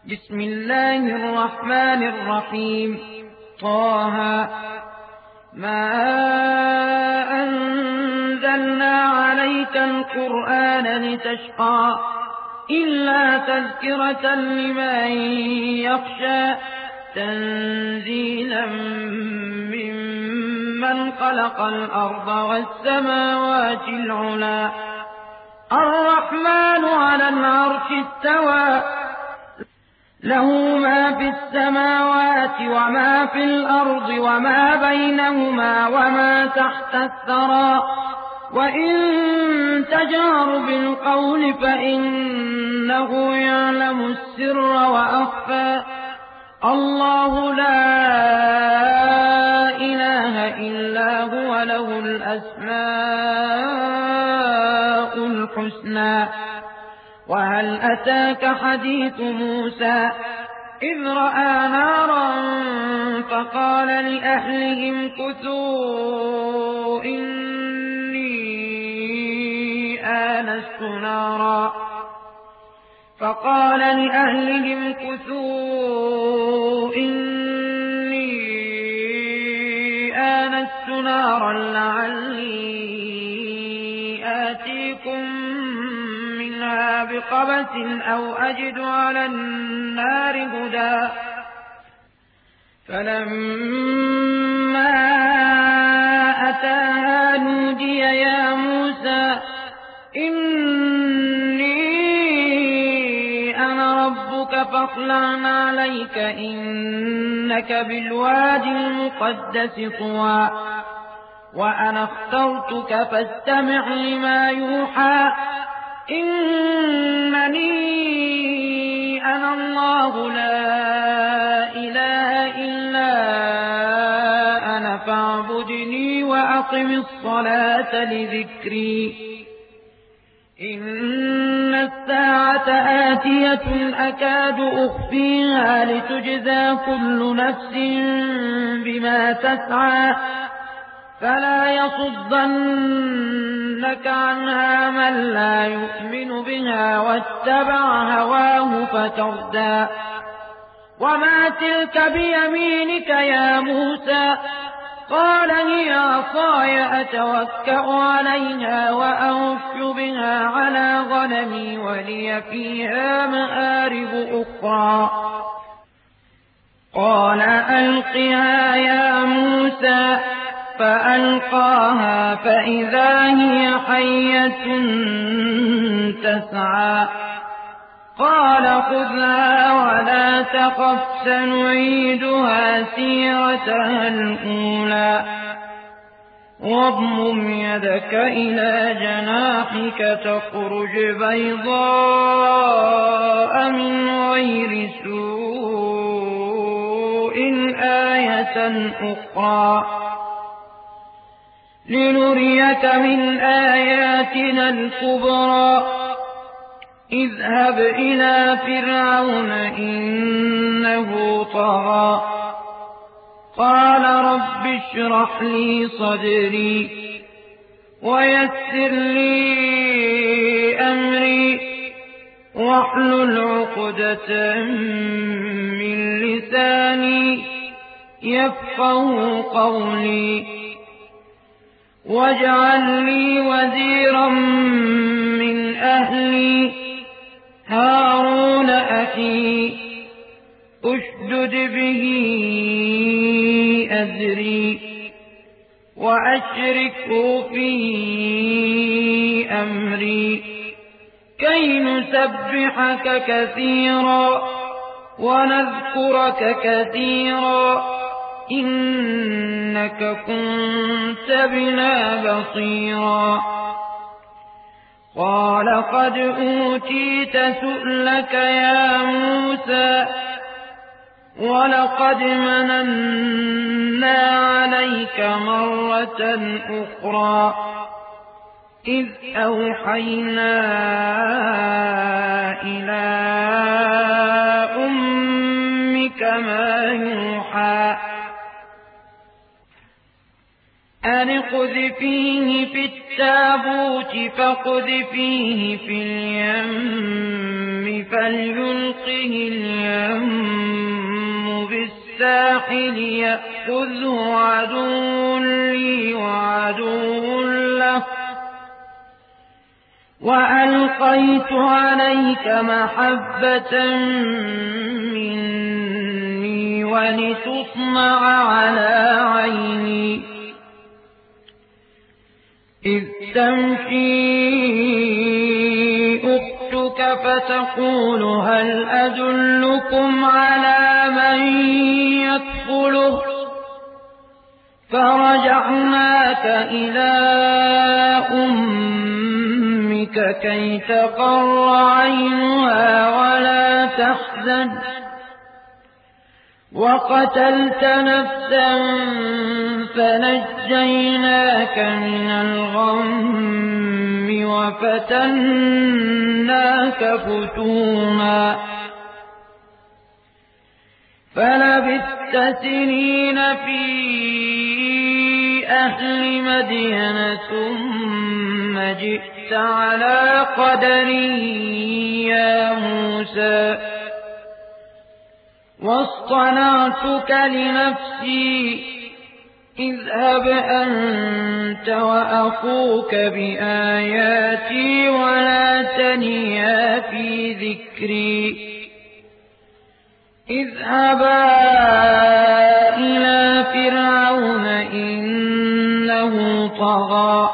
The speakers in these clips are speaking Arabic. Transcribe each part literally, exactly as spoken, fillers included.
بسم الله الرحمن الرحيم. طه ما أنزلنا عليك القرآن لتشقى إلا تذكرة لمن يخشى تنزيلا ممن خلق الأرض والسماوات العلى الرحمن على العرش استوى له ما في السماوات وما في الأرض وما بينهما وما تحت الثرى وإن تجهر بالقول فإنه يعلم السر وأخفى الله لا إله إلا هو له الأسماء الحسنى. وهل أتاك حديث موسى إذ رأى نارا فقال لأهلهم كثوا إني آنست نارا فقال لأهلهم كثوا إني آنست نارا لعلي آتيكم بقبس أو أجد على النار هدى فلما أتاها نودي يا موسى إني أنا ربك فاخلع عليك إنك بالوادي المقدس طوى وأنا اخترتك فاستمع لما يوحى إنني أنا الله لا إله إلا أنا فاعبدني وأقم الصلاة لذكري إن الساعة آتية أكاد أخفيها لتجزى كل نفس بما تسعى فلا يصدنك عنها من لا يؤمن بها واتبع هواه فتردى وما تلك بيمينك يا موسى قال هي عصاي أتوكأ عليها وأهش بها على غنمي ولي فيها مآرب أخرى قال ألقها يا موسى فألقاها فإذا هي حية تسعى قال خذها ولا تخف سنعيدها سيرتها الأولى واضمم يدك إلى جناحك تخرج بيضاء من غير سوء آية أخرى لنريك من آياتنا الكبرى اذهب إلى فرعون إنه طغى قال رب اشرح لي صدري ويسر لي أمري واحلل عقدة من لساني يفقه قولي واجعل لي وزيرا من أهلي هارون أخي أشدد به أزري وأشركه في أمري كي نسبحك كثيرا ونذكرك كثيرا إنك كنت بنا بصيرا قال قد أوتيت سؤلك يا موسى ولقد مننا عليك مرة أخرى إذ أوحينا إلى أمك ما يوحى أن اقذفيه في التابوت فاقذفيه في اليم فليلقه اليم بالساحل يأخذه عدو لي وعدو له وألقيت عليك محبة مني ولتصنع على عيني إذ تمشي أختك فتقول هل أدلكم على من يدخله فرجعناك إلى أمك كي تقر عينها ولا تحزن وقتلت نفسا فنجيناك من الغم وفتناك فتونا فلبثت سنين في أهل مدين ثم جئت على قدري يا موسى واصطنعتك لنفسي اذهب أنت وأخوك بآياتي ولا تنيا في ذكري اذهبا إلى فرعون إنه طغى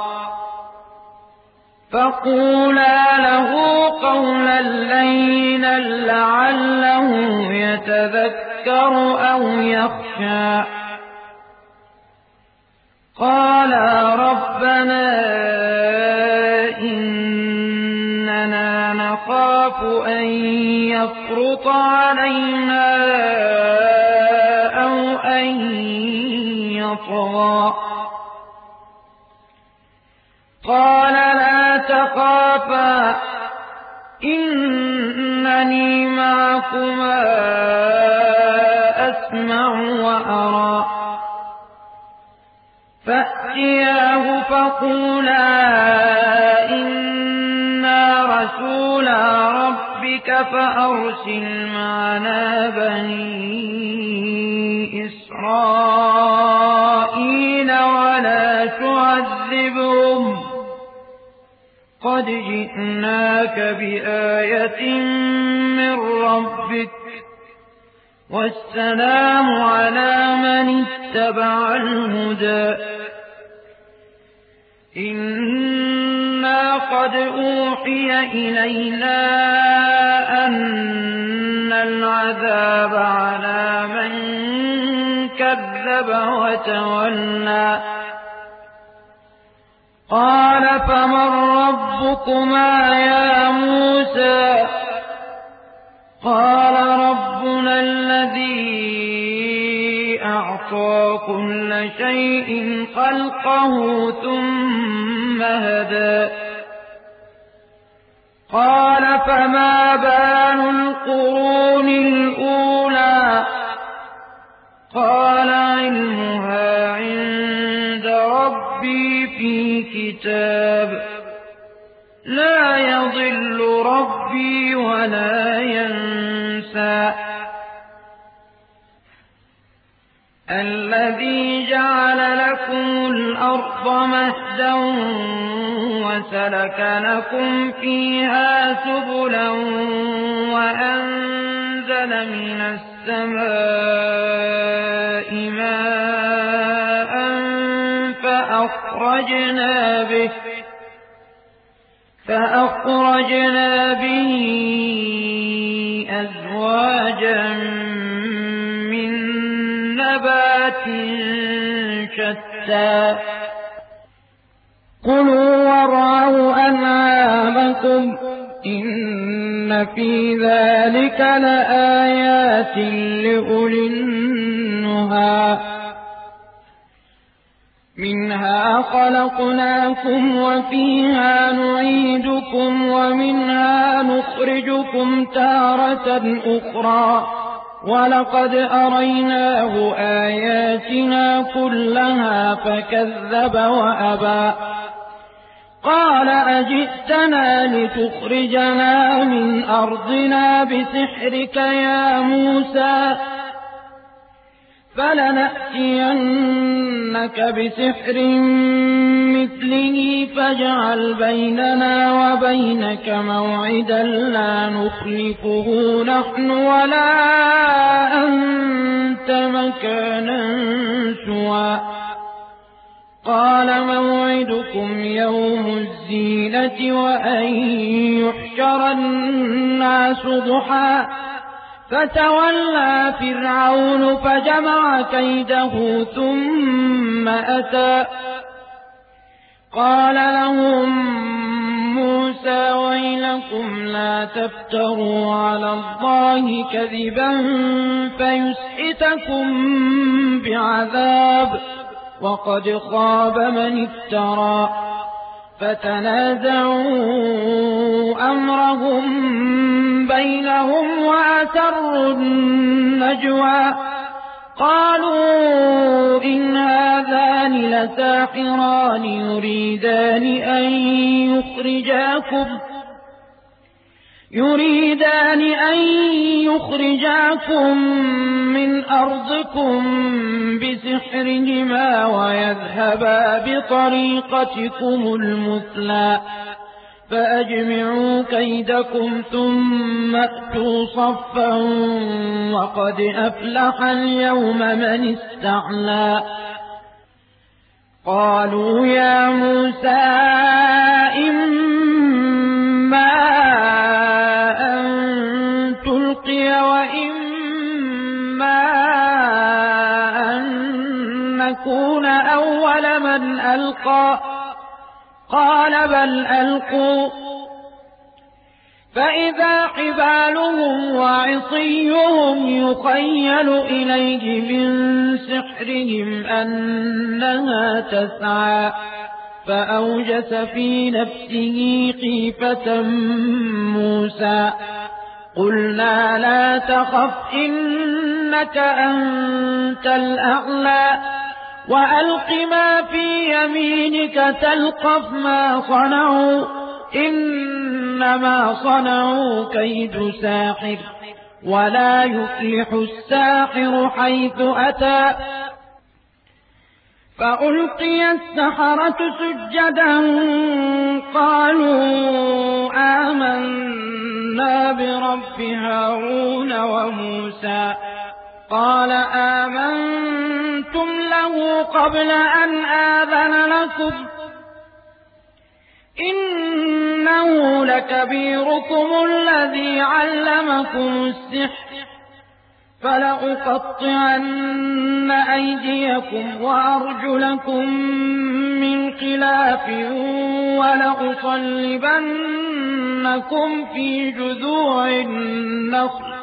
فقولا له قولا لينا لعله يتذكر أو يخشى قالا ربنا إننا نخاف أن يفرط علينا أو أن يطغى قال لا تخافا إنني معكما أسمع وأرى فأتياه فقولا إنا رسولا ربك فأرسل معنا بني إسرائيل ولا تعذبهم قد جئناك بآية من ربك والسلام على من اتبع الهدى إنا قد أوحي إلينا أن العذاب على من كذب وتولى قال فمن ربكما يا موسى قال ربنا الذي أعطى كل شيء خلقه ثم هدى قال فما بال القرون الأولى قال علمها عند ربي في كتاب لا يضل ربي ولا ينسى الذي جعل لكم الأرض مهدا وسلك لكم فيها سبلا وأنزل من السماء ماء فأخرجنا به فأخرجنا به أزواجا من نبات شتى كلوا وارعوا أنعامكم إن في ذلك لآيات لأولي النهى منها خلقناكم وفيها نعيدكم ومنها نخرجكم تارة أخرى ولقد أريناه آياتنا كلها فكذب وأبى قال أجئتنا لتخرجنا من أرضنا بسحرك يا موسى فلنأتينك بسحر مثله فاجعل بيننا وبينك موعدا لا نخلفه نحن ولا أنت مكانا سوى قال موعدكم يوم الزينة وأن يحشر الناس ضحى فتولى فرعون فجمع كيده ثم أتى قال لهم موسى ويلكم لا تفتروا على الله كذبا فيسحتكم بعذاب وقد خاب من افترى فتنازعوا أمرهم بينهم وأسروا النجوى قالوا إن هذان لساحران يريدان أن يخرجاكم يريدان أن يخرجاكم من أرضكم بسحرهما ويذهبا بطريقتكم المثلى فأجمعوا كيدكم ثم أتوا صفا وقد أفلح اليوم من استعلى قالوا يا موسى إما أن تلقي وإما أن نكون أول من ألقى قال بل ألقوا فإذا حبالهم وعصيهم يخيل إليه من سحرهم أنها تسعى فأوجس في نفسه خيفة موسى قلنا لا تخف إنك أنت الأعلى وألق ما في يمينك تلقف ما صنعوا إنما صنعوا كيد ساحر ولا يفلح الساحر حيث أتى فألقي السحرة سجدا قالوا آمنا برب هارون وموسى قال آمنتم له قبل أن آذن لكم إنه لكبيركم الذي علمكم السحر فلأقطعن أيديكم وأرجلكم من خلاف ولأصلبنكم في جذوع النخل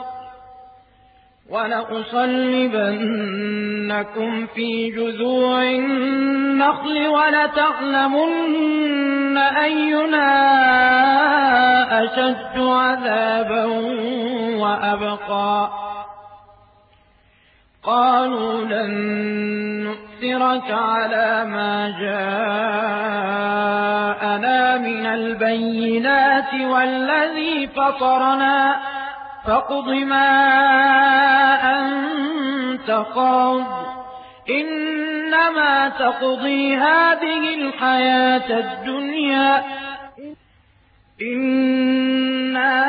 ولأصلبنكم في جذوع النخل ولتعلمن أينا أشد عذابا وأبقى قالوا لن نؤثرك على ما جاءنا من البينات والذي فطرنا فاقض ما أنت قاض إنما تقضي هذه الحياة الدنيا إنا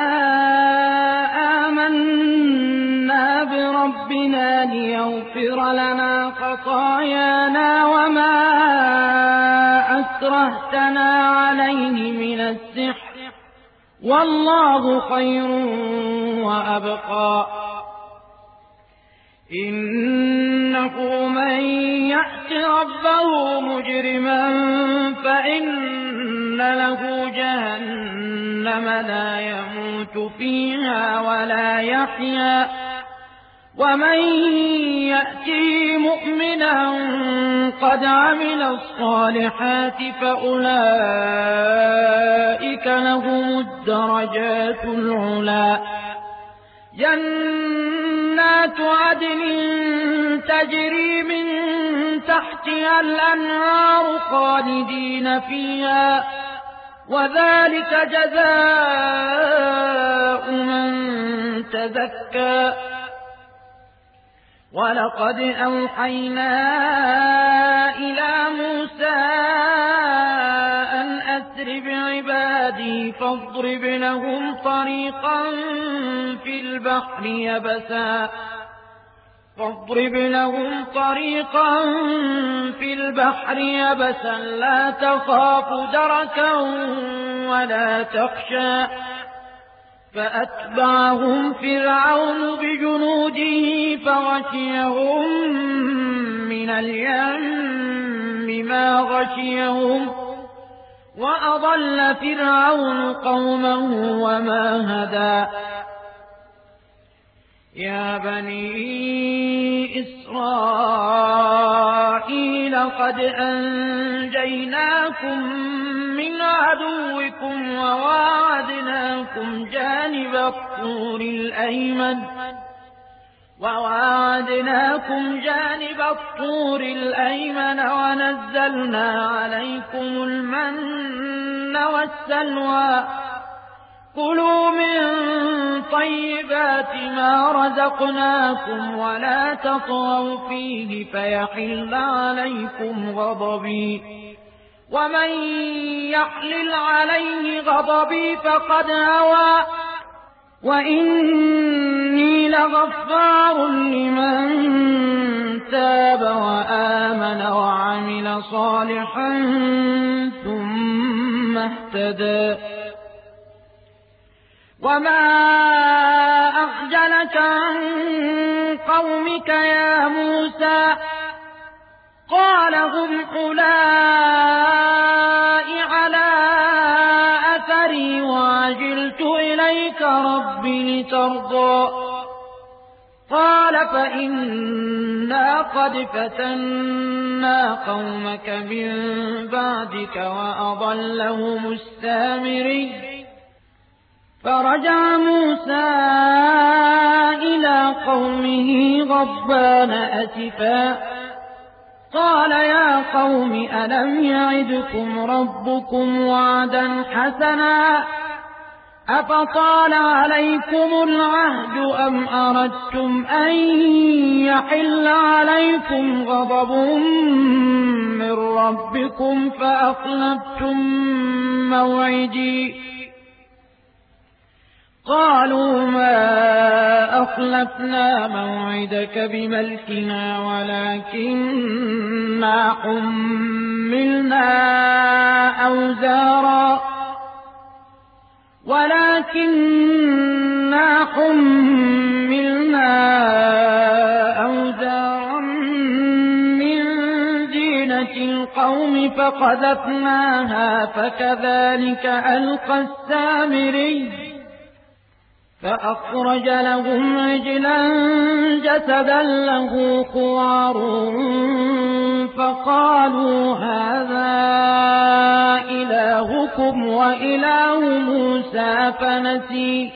آمنا بربنا ليغفر لنا خطايانا وما أكرهتنا عليه من السحر والله خير وأبقى إنه من يأت ربه مجرما فإن له جهنم لا يموت فيها ولا يحيا ومن يأته مؤمنا قد عمل الصالحات فأولئك لهم الدرجات العلى جنات جنات عدن تجري من تحتها الأنهار خالدين فيها وذلك جزاء من تزكى ولقد أوحينا إلى موسى أن أسر بعبادي فاضرب لهم طريقا في البحر يبسا فاضرب لهم طريقا في البحر يبسا لا تخاف دركا ولا تخشى فأتبعهم فرعون بجنوده فغشيهم من اليم ما غشيهم وأضل فرعون قومه وما هدى يا بني إسرائيل قد أنجيناكم من عدوكم وواعدناكم جانب الطور الأيمن وواعدناكم جانب الطور الأيمن ونزلنا عليكم المن والسلوى كلوا من طيبات ما رزقناكم ولا تطغوا فيه فيحل عليكم غضبي ومن يحلل عليه غضبي فقد هوى وإني لغفار لمن تاب وآمن وعمل صالحا ثم اهتدى وما أخجلك عن قومك يا موسى قال هم أولئك على أثري وعجلت إليك رب لترضى قال فإنا قد فتنا قومك من بعدك وأضلهم السامري فرجع موسى إلى قومه غضبان أسفا قال يا قوم ألم يعدكم ربكم وعدا حسنا أفطال عليكم العهد أم أردتم أن يحل عليكم غضب من ربكم فأخلفتم موعدي قالوا ما أخلفنا موعدك بملكنا ولكننا حملنا أوزارا ولكننا حملنا أوزارا من زينة القوم فقذفناها فكذلك ألقى السامري فأخرج لهم عجلا جسدا له خوار فقالوا هذا إلهكم وإله موسى فنسي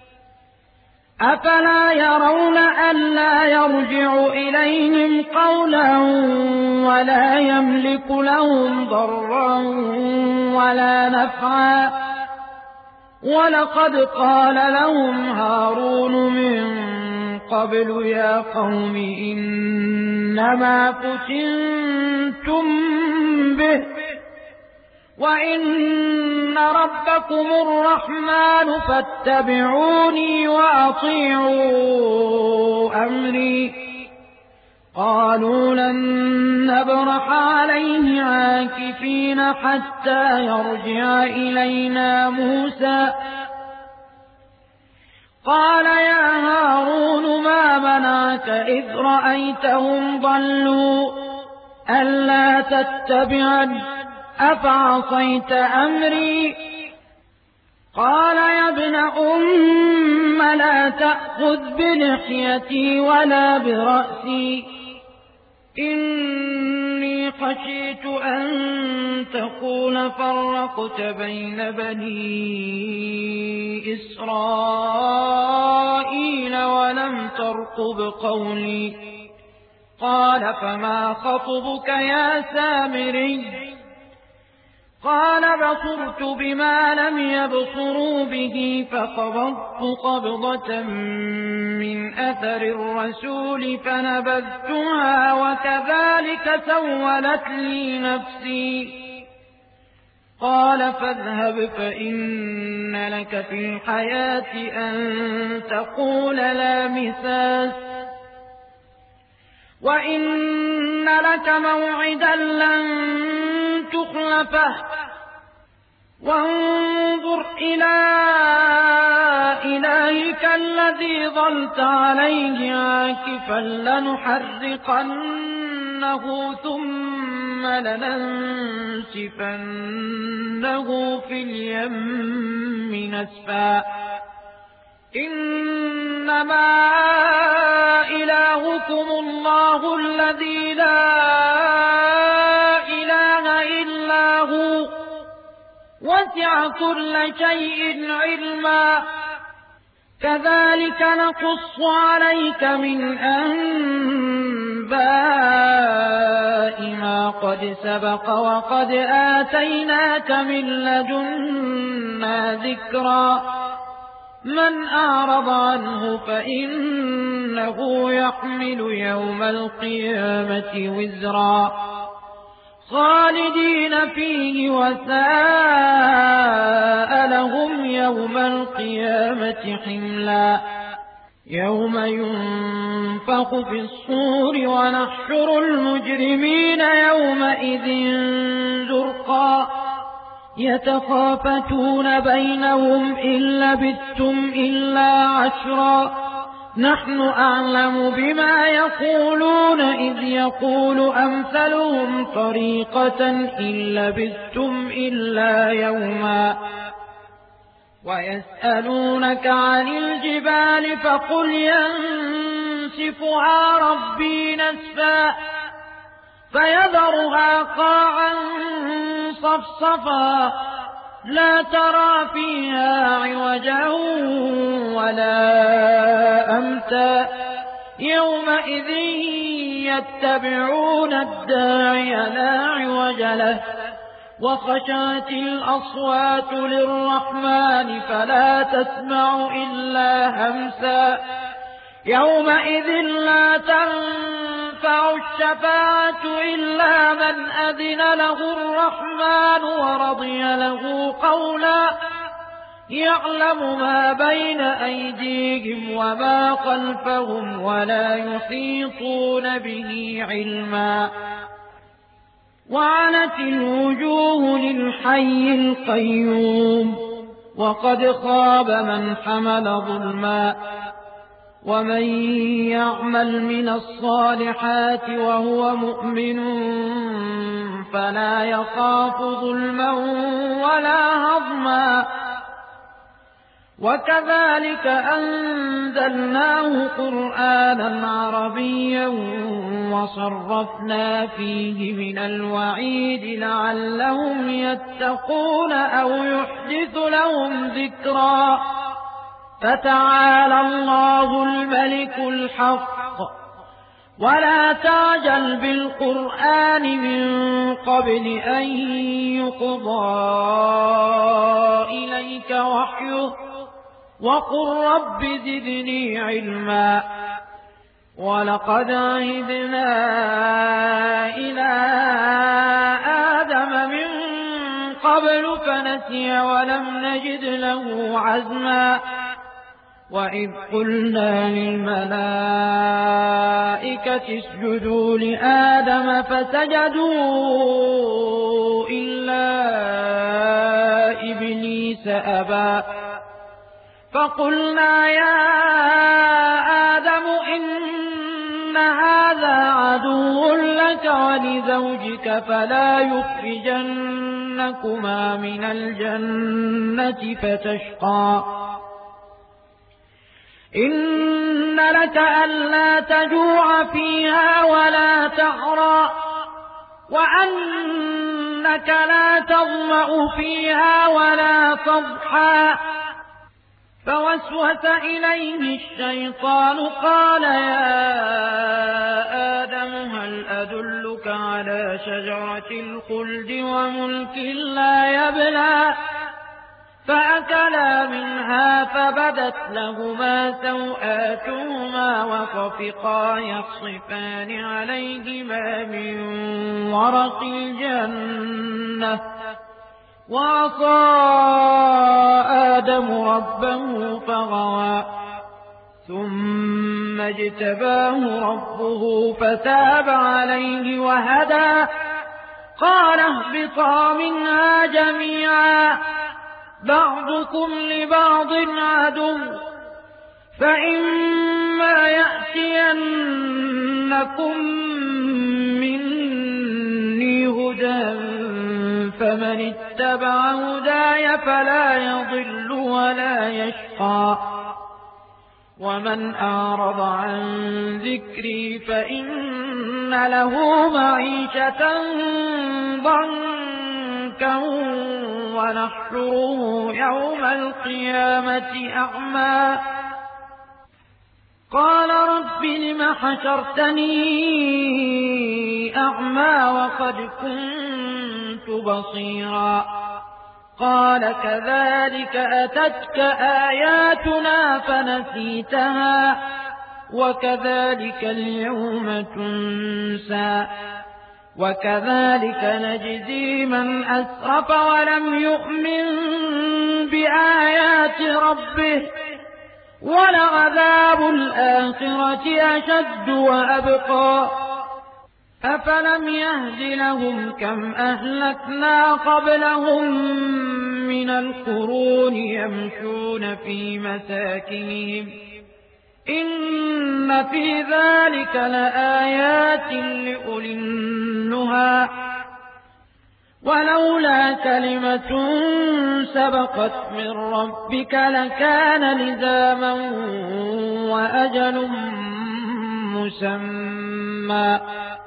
أفلا يرون ألا يرجع إليهم قولا ولا يملك لهم ضرا ولا نفعا ولقد قال لهم هارون من قبل يا قوم إنما فتنتم به وإن ربكم الرحمن فاتبعوني وأطيعوا أمري قالوا لن نبرح عليه عاكفين حتى يرجع إلينا موسى قال يا هارون ما منعك إذ رأيتهم ضلوا ألا تتبعني أفعصيت أمري قال يا ابن أم لا تأخذ بلحيتي ولا برأسي إني إني خشيت أن تقول فرقت بين بني إسرائيل ولم ترقب قولي. قال فما خطبك يا سامري؟ قال بصرت بما لم يبصروا به فقبضت قبضة من أثر الرسول فنبذتها وكذلك سولت لي نفسي. قال فاذهب فإن لك في الحياة أن تقول لا مساس وإن لك موعدا لن تخلفه وانظر إلى إلهك الذي ظلت عليه عاكفا لنحرقنه ثم لننسفنه في اليم نسفا. إنما إلهكم الله الذي لا إله إلا هو وسع كل شيء علما. كذلك نقص عليك من أنباء ما قد سبق وقد آتيناك من لدنا ذكرا. من أعرض عنه فإنه يحمل يوم القيامة وزرا خالدين فيه وساء لهم يوم القيامة حملا. يوم ينفخ في الصور ونحشر المجرمين يومئذ زرقا يتخافتون بينهم إن لبثتم إلا عشرا نحن أعلم بما يقولون إذ يقول أمثلهم طريقة إن لبثتم إلا يوما. ويسألونك عن الجبال فقل ينسفها ربي نسفا فيذرها قاعا صفصفا لا ترى فيها عوجا ولا أمتا. يومئذ يتبعون الداعي لا عوج له وخشعت الأصوات للرحمن فلا تسمع إلا همسا. يومئذ لا تنفع الشفاعة إلا من أذن له الرحمن ورضي له قولا. يعلم ما بين أيديهم وما خلفهم ولا يحيطون به علما. وعنت الوجوه للحي القيوم وقد خاب من حمل ظلما. ومن يعمل من الصالحات وهو مؤمن فلا يخاف ظلما ولا هضما. وكذلك أنزلناه قرآنا عربيا وصرفنا فيه من الوعيد لعلهم يتقون أو يحدث لهم ذكرا. فتعالى الله الملك الحق ولا تعجل بالقرآن من قبل أن يقضى إليك وحيه وقل رب زدني علما. ولقد عهدنا إلى آدم من قبل فنسي ولم نجد له عزما. وإذ قلنا للملائكة اسجدوا لآدم فسجدوا إلا إبليس أبى. فقلنا يا آدم إن هذا عدو لك ولزوجك فلا يخرجنكما من الجنة فتشقى. إن لك ألا تجوع فيها ولا تعرى وأنك لا تظمأ فيها ولا تضحى. فوسوس إليه الشيطان قال يا آدم هل أدلك على شجرة الخلد وملك لا يبلى. فأكلا منها فبدت لهما سوآتهما وطفقا يخصفان عليهما من ورق الجنة. وعصى آدم ربه فغوى ثم اجتباه ربه فتاب عليه وهدى. قال اهبطا منها جميعا بعضكم لبعض عدو فإما يأتينكم مني هدى فمن اتبع هداي فلا يضل ولا يشقى ومن أعرض عن ذكري فإن له معيشة ضنكا ونحشره يوم القيامة أعمى. قال رب لم حشرتني أعمى وقد كنت بصيرا. قال كذلك أتتك آياتنا فنسيتها وكذلك اليوم تنسى وكذلك نجزي من أسرف ولم يؤمن بآيات ربه ولعذاب الآخرة أشد وأبقى. أفلم يهد لهم كم أهلكنا قبلهم من القرون يمشون في مساكنهم إن في ذلك لآيات لأولي النهى. ولولا كلمة سبقت من ربك لكان لزاما وأجل مسمى.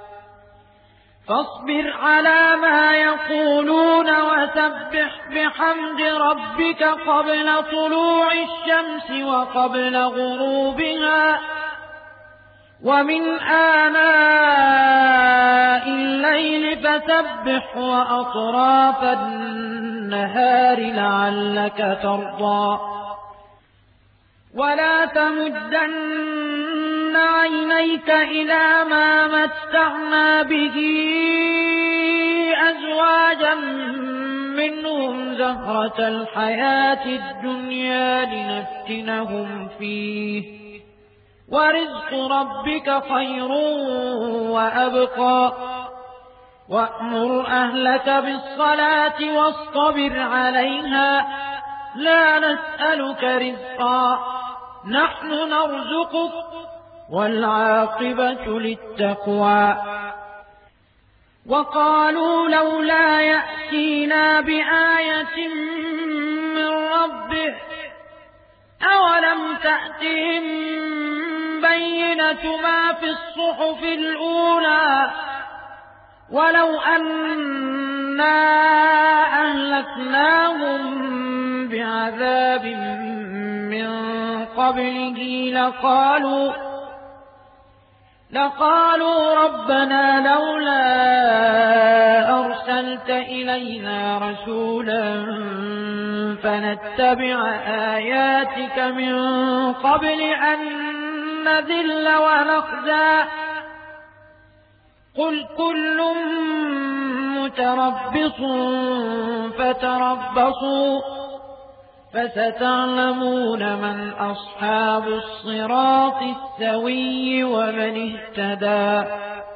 فاصبر على ما يقولون وسبح بحمد ربك قبل طلوع الشمس وقبل غروبها ومن آناء الليل فسبح وأطراف النهار لعلك ترضى. ولا تمدن عينيك إلى ما متعنا به أزواجا منهم زهرة الحياة الدنيا لنفتنهم فيه ورزق ربك خير وأبقى. وأمر أهلك بالصلاة واصطبر عليها لا نسألك رزقا نحن نرزقك والعاقبة للتقوى. وقالوا لولا يأتينا بآية من ربه أولم تأتهم بينة ما في الصحف الأولى ولو أنا أهلكناهم بعذاب من قبله لقالوا لقالوا ربنا لولا أرسلت إلينا رسولا فنتبع آياتك من قبل أن نذل ونخزى. قل كل متربص فتربصوا فستعلمون من أصحاب الصراط السوي ومن اهتدى.